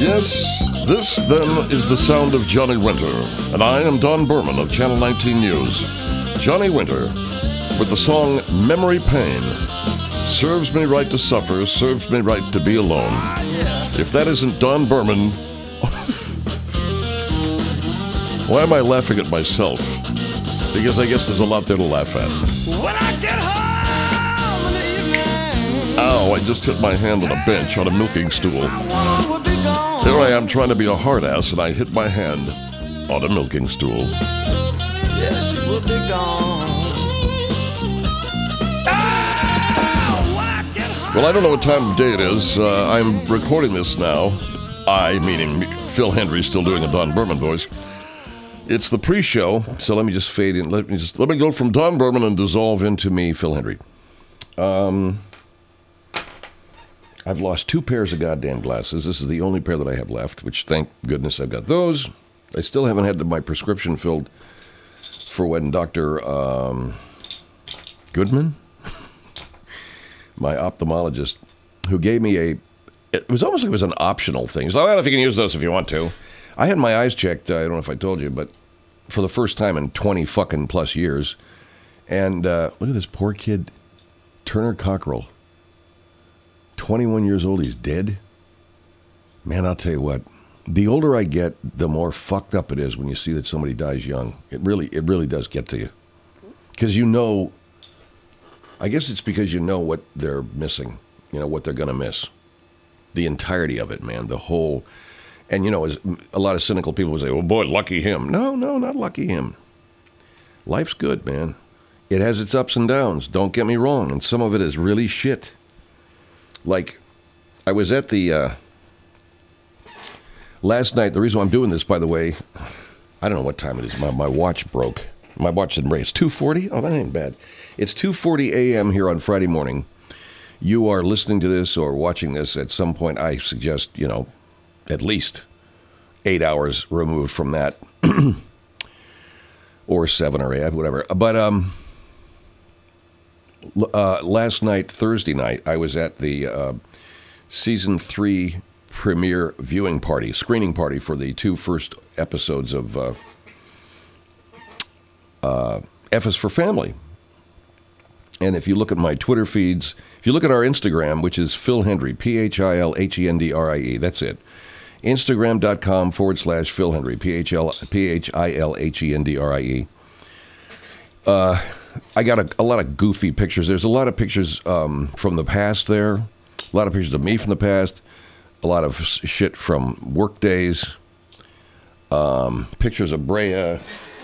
Yes, this then is the sound of Johnny Winter, and I am Don Berman of Channel 19 News. Johnny Winter with the song Memory Pain. Serves me right to suffer, serves me right to be alone. If that isn't Don Berman, why am I laughing at myself? Because I guess there's a lot there to laugh at. When I get home in the evening, Ow, I just hit my hand on a bench on a milking stool. Here I am trying to be a hard ass, and I hit my hand on a milking stool. yes, she will be gone. Well, I don't know what time of day it is. I'm recording this now. I, meaning Phil Hendry, still doing a Don Berman voice. It's the pre-show, so let me just fade in. Let me go from Don Berman and dissolve into me, Phil Hendry. I've lost 2 pairs of goddamn glasses. This is the only pair that I have left, which thank goodness I've got those. I still haven't had my prescription filled for when Dr. Goodman, my ophthalmologist, who gave me it was almost like it was an optional thing. He's like, well, if you can use those if you want to. I had my eyes checked, I don't know if I told you, but for the first time in 20 fucking plus years. And look at this poor kid, Turner Cockrell. 21 years old, he's dead. Man, I'll tell you what, the older I get, the more fucked up it is when you see that somebody dies young. It really does get to you. Because you know, I guess it's because you know what they're missing, you know, what they're going to miss. The entirety of it, man, the whole, and you know, as a lot of cynical people would say, oh boy, lucky him. No, not lucky him. Life's good, man. It has its ups and downs, don't get me wrong, and some of it is really shit. Like, I was at the, last night, the reason why I'm doing this, by the way, I don't know what time it is. My watch broke. My watch didn't break. It's 2:40? Oh, that ain't bad. It's 2:40 a.m. here on Friday morning. You are listening to this or watching this at some point, I suggest, you know, at least 8 hours removed from that. Or 7 or 8, whatever. But, last night, Thursday night, I was at the season 3 premiere viewing party, screening party for the 2 first episodes of F is for Family. And if you look at my Twitter feeds, if you look at our Instagram, which is Phil Hendry, PhilHendrie, that's it. Instagram.com/Phil Hendry, PhilHendrie. I got a lot of goofy pictures. There's a lot of pictures from the past there. A lot of pictures of me from the past. A lot of shit from work days. Pictures of Brea.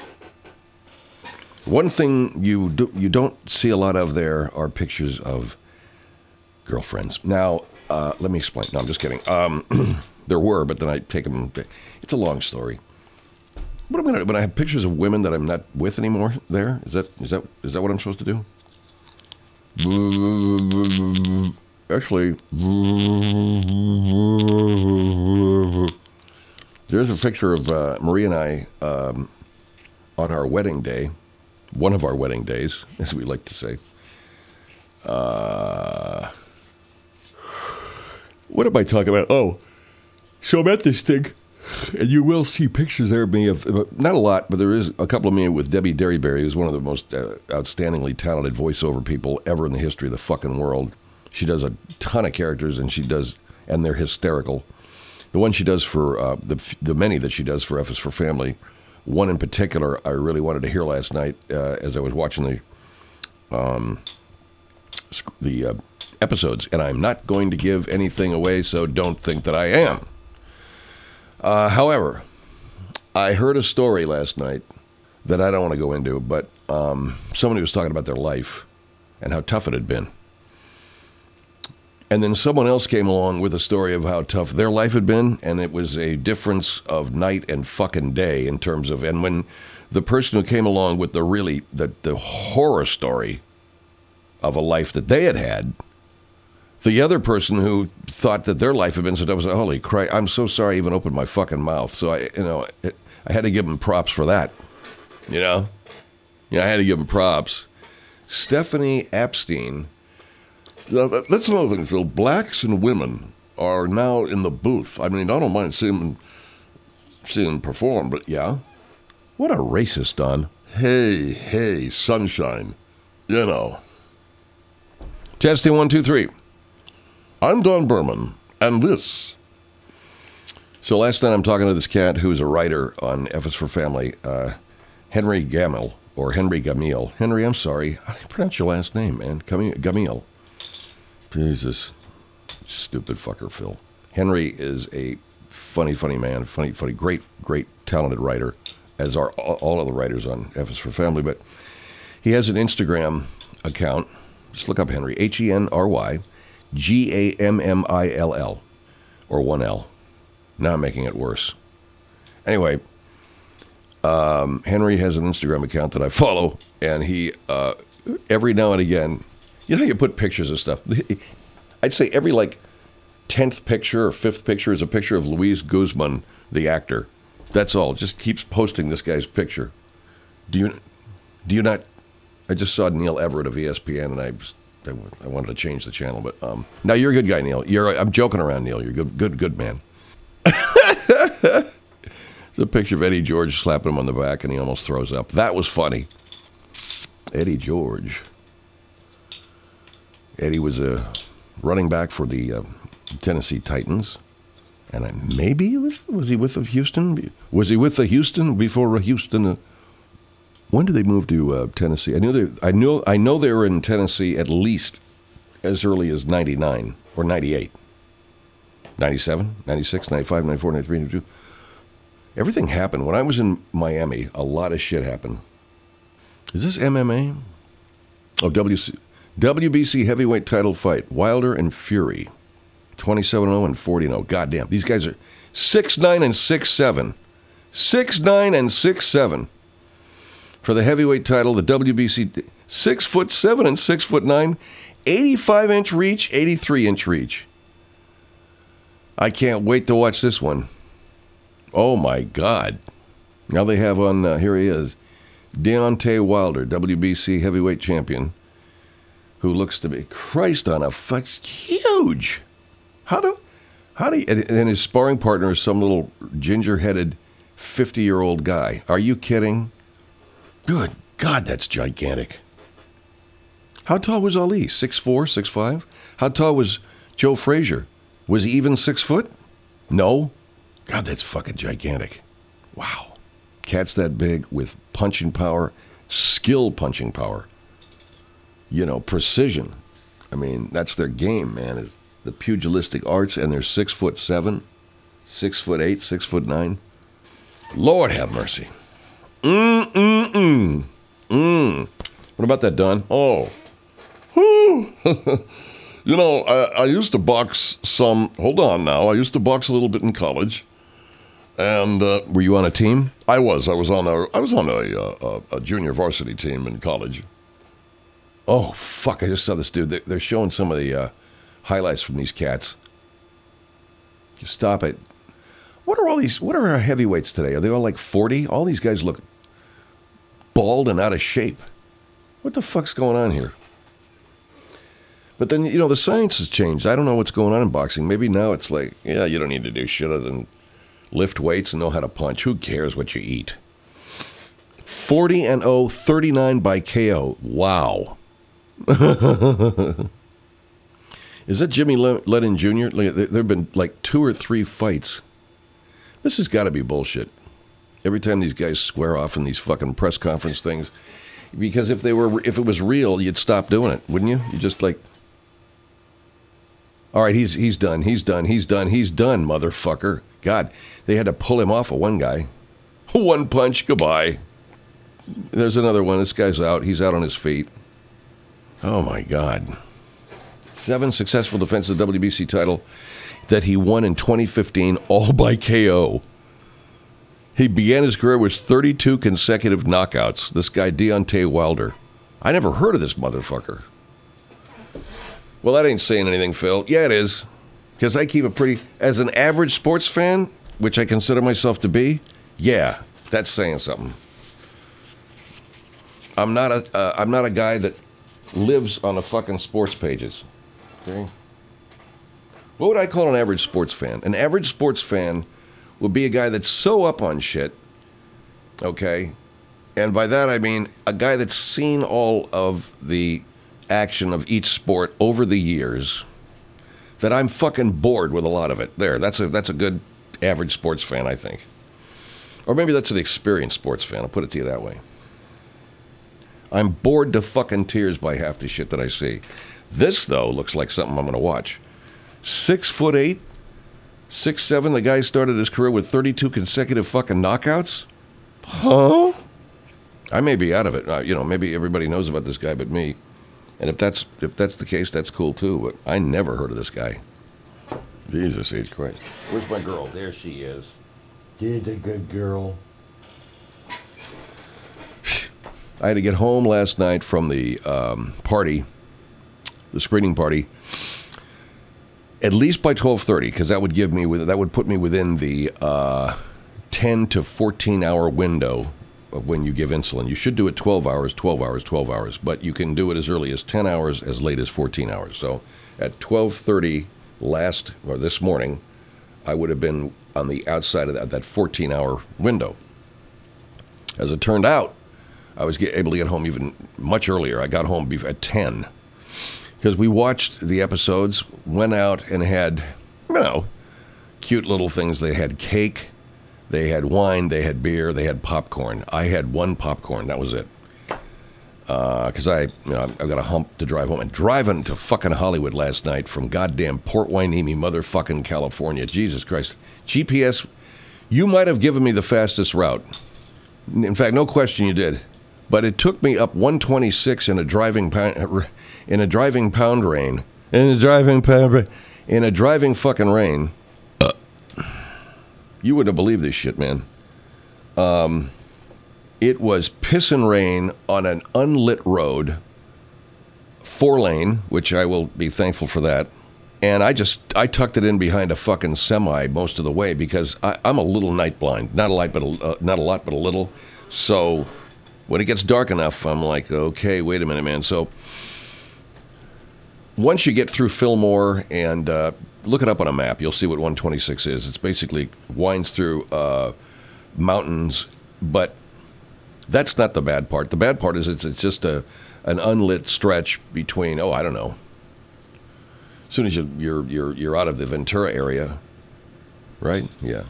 One thing you don't see a lot of there are pictures of girlfriends. Now, let me explain. No, I'm just kidding. There were, but then I take them. It's a long story. What am I gonna do? When I have pictures of women that I'm not with anymore there? Is that what I'm supposed to do? Actually, there's a picture of Marie and I on our wedding day, one of our wedding days, as we like to say. What am I talking about? Oh, so I'm at this thing. And you will see pictures there of me, not a lot, but there is a couple of me with Debbie Derryberry, who's one of the most outstandingly talented voiceover people ever in the history of the fucking world. She does a ton of characters, and they're hysterical. The one she does for, the many that she does for F is for Family, one in particular I really wanted to hear last night as I was watching the episodes, and I'm not going to give anything away, so don't think that I am. However, I heard a story last night that I don't want to go into, but somebody was talking about their life and how tough it had been. And then someone else came along with a story of how tough their life had been, and it was a difference of night and fucking day in terms of, and when the person who came along with the horror story of a life that they had, the other person who thought that their life had been so tough was like, holy Christ, I'm so sorry I even opened my fucking mouth. So I had to give him props for that, you know? Yeah, I had to give him props. Stephanie Epstein, that's another thing, Phil. Blacks and women are now in the booth. I mean, I don't mind seeing him perform, but yeah. What a racist, Don. Hey, sunshine. You know. Testing 1, 2, 3. I'm Don Berman, and this. So last night I'm talking to this cat who's a writer on F is for Family, Henry Gamil, or Henry Gamil. Henry, I'm sorry. How do you pronounce your last name, man? Gamil. Jesus. Stupid fucker, Phil. Henry is a funny man. Funny, great, talented writer, as are all other writers on F is for Family. But he has an Instagram account. Just look up Henry. HenryGammil. Or 1L. Now I'm making it worse. Anyway, Henry has an Instagram account that I follow, and he, every now and again, you know how you put pictures of stuff? I'd say every, 10th picture or 5th picture is a picture of Luis Guzman, the actor. That's all. Just keeps posting this guy's picture. Do you not? I just saw Neil Everett of ESPN, and I wanted to change the channel, but now you're a good guy, Neil. I'm joking around, Neil. You're a good man. It's a picture of Eddie George slapping him on the back, and he almost throws up. That was funny. Eddie George. Eddie was a running back for the Tennessee Titans, and was he with the Houston? Was he with the Houston before Houston? When did they move to Tennessee? I know they were in Tennessee at least as early as 99 or 98. 97, 96, 95, 94, 93, 92. Everything happened. When I was in Miami, a lot of shit happened. Is this MMA? Oh, WBC heavyweight title fight. Wilder and Fury. 27-0 and 40-0. Goddamn. These guys are 6'9" and 6'7". 6'9" and 6'7". For the heavyweight title, the WBC, 6'7" and 6'9", 85-inch reach, 83-inch reach. I can't wait to watch this one. Oh my God! Now they have on here he is, Deontay Wilder, WBC heavyweight champion, who looks to be Christ on a fuck's huge. How do you? And his sparring partner is some little ginger-headed 50-year-old guy. Are you kidding? Good God, that's gigantic. How tall was Ali? 6'4", 6'5"? How tall was Joe Frazier? Was he even 6 foot? No? God, that's fucking gigantic. Wow. Cats that big with punching power, skill punching power. You know, precision. I mean, that's their game, man, is the pugilistic arts, and they're 6'7", 6'8", 6'9". Lord have mercy. What about that, Don? Oh. Whew. You know, I used to box some. Hold on now. I used to box a little bit in college. And were you on a team? I was. I was on a junior varsity team in college. Oh fuck! I just saw this dude. They're showing some of the highlights from these cats. Stop it. What are all these? What are our heavyweights today? Are they all like 40? All these guys look bald and out of shape. What the fuck's going on here? But then, you know, the science has changed. I don't know what's going on in boxing. Maybe now it's like, yeah, you don't need to do shit other than lift weights and know how to punch. Who cares what you eat? 40-0, 39 by KO. Wow. Is that Jimmy Lennon Jr.? There have been like 2 or 3 fights. This has got to be bullshit. Every time these guys square off in these fucking press conference things. Because if it was real, you'd stop doing it, wouldn't you? You just like, all right, he's done, motherfucker. God, they had to pull him off of one guy. One punch, goodbye. There's another one. This guy's out. He's out on his feet. Oh, my God. 7 successful defenses of the WBC title that he won in 2015, all by KO. He began his career with 32 consecutive knockouts. This guy, Deontay Wilder. I never heard of this motherfucker. Well, that ain't saying anything, Phil. Yeah, it is. Because I keep it pretty... As an average sports fan, which I consider myself to be, yeah, that's saying something. I'm not a guy that lives on the fucking sports pages. Okay? What would I call an average sports fan? An average sports fan would be a guy that's so up on shit, okay? And by that I mean a guy that's seen all of the action of each sport over the years, that I'm fucking bored with a lot of it. There, that's a good average sports fan, I think. Or maybe that's an experienced sports fan. I'll put it to you that way. I'm bored to fucking tears by half the shit that I see. This, though, looks like something I'm going to watch. 6'8", 6'7", the guy started his career with 32 consecutive fucking knockouts? Huh? I may be out of it. Maybe everybody knows about this guy but me. And if that's the case, that's cool too. But I never heard of this guy. Jesus H. Christ. Where's my girl? There she is. She's a good girl. I had to get home last night from the party, the screening party, at least by 12:30, because that would put me within the 10 to 14 hour window of when you give insulin. You should do it 12 hours, 12 hours, 12 hours, but you can do it as early as 10 hours, as late as 14 hours. So at 12:30 this morning, I would have been on the outside of that 14-hour window. As it turned out, I was able to get home even much earlier. I got home at 10 because we watched the episodes, went out and had, cute little things. They had cake. They had wine, they had beer, they had popcorn. I had one popcorn, that was it. Because I've got a hump to drive home. And driving to fucking Hollywood last night from goddamn Port Hueneme, motherfucking California. Jesus Christ. GPS, you might have given me the fastest route. In fact, no question you did. But it took me up 126 in a driving pound rain. In a driving fucking rain. You wouldn't have believed this shit, man. It was piss and rain on an unlit road, 4-lane, which I will be thankful for that. And I tucked it in behind a fucking semi most of the way because I'm a little night blind. Not a lot, but a little. So when it gets dark enough, I'm like, okay, wait a minute, man. So once you get through Fillmore and look it up on a map, you'll see what 126 is. It's basically winds through mountains, but that's not the bad part. The bad part is it's just an unlit stretch between, I don't know. As soon as you're out of the Ventura area, right? Yeah.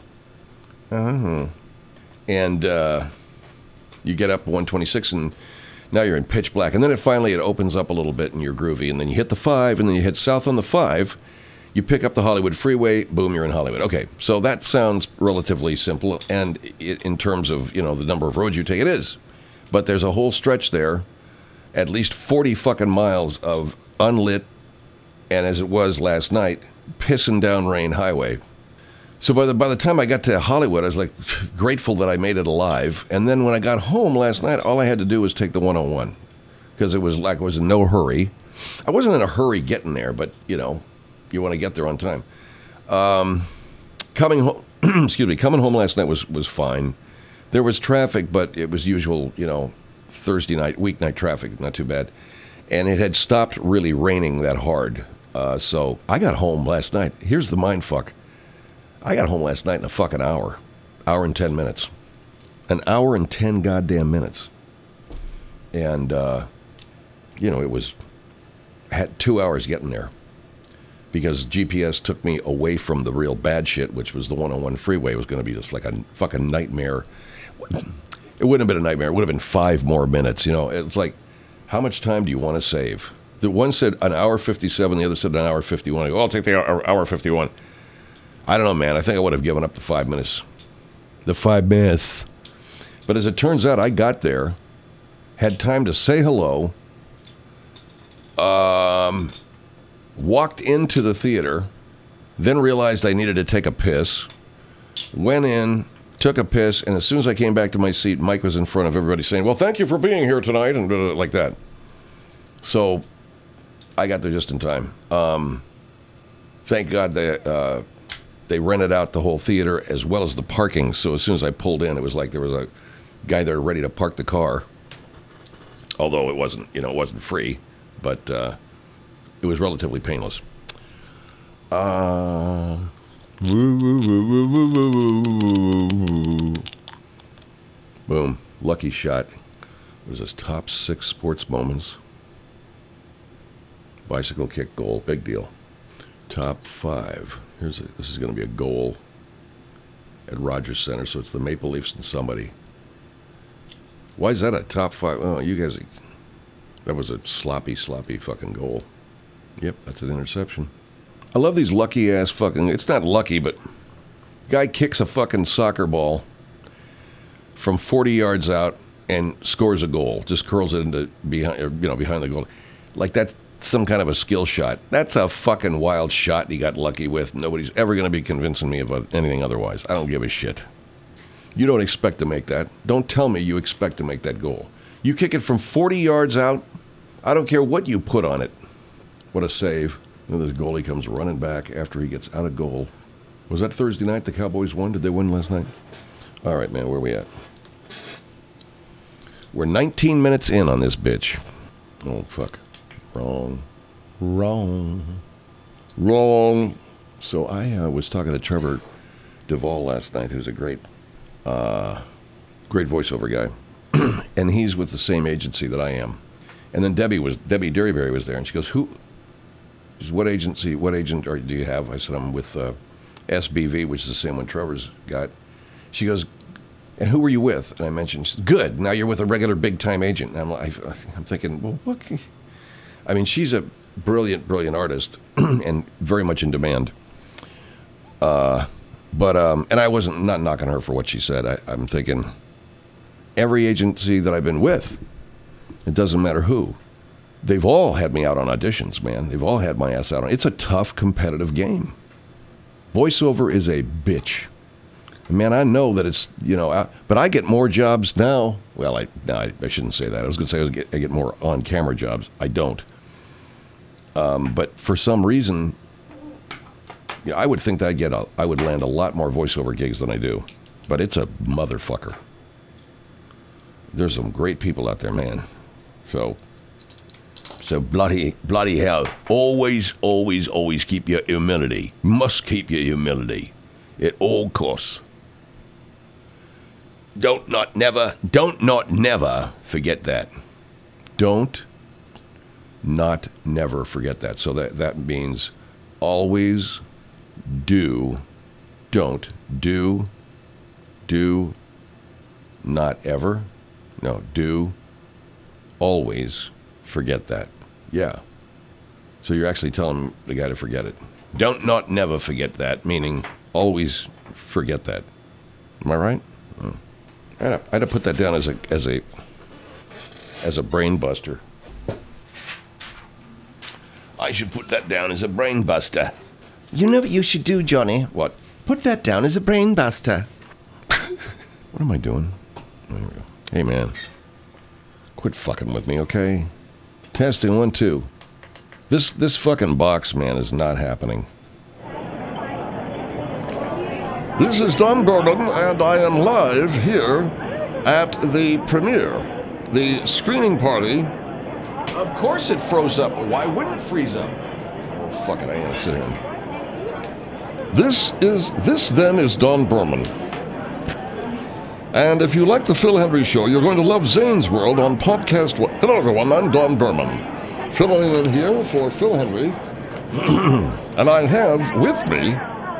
And you get up 126 and now you're in pitch black. And then it opens up a little bit and you're groovy. And then you hit the 5 and then you hit south on the 5. You pick up the Hollywood freeway, boom, you're in Hollywood. Okay, so that sounds relatively simple. And in terms of, the number of roads you take, it is. But there's a whole stretch there, at least 40 fucking miles of unlit, and as it was last night, pissing down rain highway. So by the time I got to Hollywood, I was like grateful that I made it alive. And then when I got home last night, all I had to do was take the 101 because it was like I was in no hurry. I wasn't in a hurry getting there, but you want to get there on time. Coming home, coming home last night was fine. There was traffic, but it was usual, Thursday night, weeknight traffic, not too bad. And it had stopped really raining that hard. So I got home last night. Here's the mind fuck. I got home last night in a fucking hour and 10 minutes. An hour and 10 goddamn minutes. And, it had 2 hours getting there. Because GPS took me away from the real bad shit, which was the 101 freeway. It was going to be just like a fucking nightmare. It wouldn't have been a nightmare. It would have been 5 more minutes. It's like, how much time do you want to save? The one said an hour 57, the other said an hour 51. I go, I'll take the hour 51. I don't know, man. I think I would have given up the 5 minutes. The 5 minutes. But as it turns out, I got there, had time to say hello, walked into the theater, then realized I needed to take a piss, went in, took a piss, and as soon as I came back to my seat, Mike was in front of everybody saying, well, thank you for being here tonight, and like that. So I got there just in time. Thank God they rented out the whole theater as well as the parking, so as soon as I pulled in, it was like there was a guy there ready to park the car, although it wasn't free, but it was relatively painless. Boom. Lucky shot. There's his top 6 sports moments. Bicycle kick goal. Big deal. Top 5. This is going to be a goal at Rogers Center, so it's the Maple Leafs and somebody. Why is that a top 5? Oh, you guys, that was a sloppy fucking goal. Yep, that's an interception. I love these lucky ass fucking, it's not lucky, but guy kicks a fucking soccer ball from 40 yards out and scores a goal. Just curls it into behind the goal. Like that's some kind of a skill shot. That's a fucking wild shot he got lucky with. Nobody's ever going to be convincing me of anything otherwise. I don't give a shit. You don't expect to make that. Don't tell me you expect to make that goal. You kick it from 40 yards out. I don't care what you put on it. What a save. And this goalie comes running back after he gets out of goal. Was that Thursday night the Cowboys won? Did they win last night? All right, man, where are we at? We're 19 minutes in on this bitch. Oh, fuck. Wrong. So I was talking to Trevor Duvall last night, who's a great voiceover guy. And he's with the same agency that I am. And then Debbie Derryberry was there, and she goes, what agent do you have? I said, I'm with SBV, which is the same one Trevor's got. She goes, and who were you with? And I mentioned, she said, good, now you're with a regular big-time agent. And I'm thinking, well, what? I mean, she's a brilliant artist and very much in demand. And I wasn't not knocking her for what she said. I'm thinking, every agency that I've been with, it doesn't matter who, they've all had me out on auditions, man. They've all had my ass out on. It's a tough, competitive game. Voiceover is a bitch. Man, I know that it's, but I get more jobs now. Well, I shouldn't say that. I was going to say I get more on-camera jobs. I don't. But for some reason, I would think that I would land a lot more voiceover gigs than I do. But it's a motherfucker. There's some great people out there, man. So bloody hell. Always keep your humility. Must keep your humility at all costs. Don't not never forget that. Don't not never forget that. So that means always don't do not ever. No, do always forget that. Yeah. So you're actually telling the guy to forget it. Don't not never forget that, meaning always forget that. Am I right? Oh. I had to put that down as a brain buster. I should put that down as a brain buster. You know what you should do, Johnny? What? Put that down as a brain buster. What am I doing? There we go. Hey, man. Quit fucking with me, okay? Testing 1, 2. This fucking box, man, is not happening. This is Don Berman, and I am live here at the premiere, the screening party. Of course it froze up. Why wouldn't it freeze up? Oh, fuck it, I gotta sit here. This then is Don Berman. And if you like the Phil Hendry Show, you're going to love Zane's World on Podcast. Hello, everyone. I'm Don Berman, filling in here for Phil Hendry. And I have with me,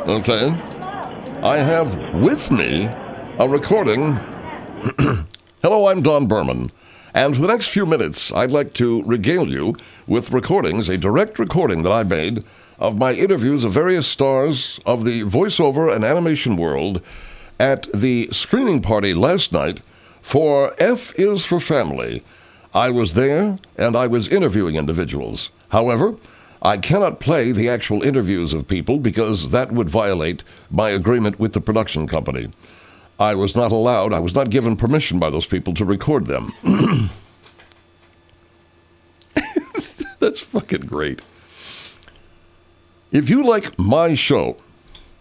a recording. Hello, I'm Don Berman. And for the next few minutes, I'd like to regale you with recordings, a direct recording that I made of my interviews of various stars of the voiceover and animation world at the screening party last night for F is for Family. I was there, and I was interviewing individuals. However, I cannot play the actual interviews of people because that would violate my agreement with the production company. I was not given permission by those people to record them. That's fucking great. If you like my show,